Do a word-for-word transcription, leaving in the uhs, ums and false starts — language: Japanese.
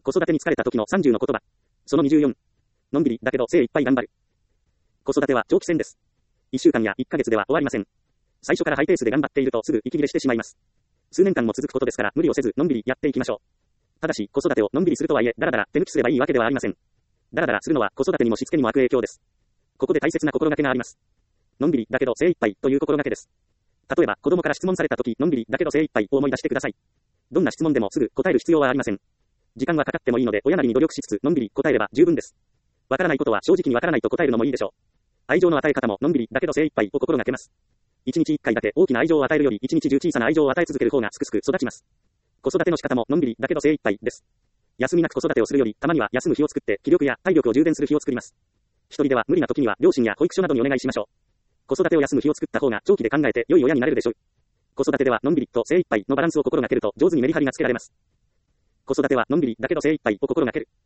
子育てに疲れた時のさんじゅうの言葉。そのにじゅうよん。のんびりだけど精一杯頑張る。子育ては長期戦です。いっしゅうかんやいっかげつでは終わりません。最初からハイペースで頑張っているとすぐ息切れしてしまいます。数年間も続くことですから無理をせずのんびりやっていきましょう。ただし子育てをのんびりするとはいえだらだら手抜きすればいいわけではありません。だらだらするのは子育てにもしつけにも悪影響です。ここで大切な心がけがあります。のんびりだけど精一杯という心がけです。例えば子供から質問された時のんびりだけど精一杯を思い出してください。どんな質問でもすぐ答える必要はありません。時間はかかってもいいので親なりに努力しつつのんびり答えれば十分です。わからないことは正直にわからないと答えるのもいいでしょう。愛情の与え方ものんびりだけど精一杯を心がけます。一日一回だけ大きな愛情を与えるより一日中小さな愛情を与え続ける方がすくすく育ちます。子育ての仕方ものんびりだけど精一杯です。休みなく子育てをするよりたまには休む日を作って気力や体力を充電する日を作ります。一人では無理な時には両親や保育所などにお願いしましょう。子育てを休む日を作った方が長期で考えて良い親になれるでしょう。子育てではのんびりと精一杯のバランスを心がけると上手にメリハリがつけられます。子育てはのんびりだけど精一杯を心がける。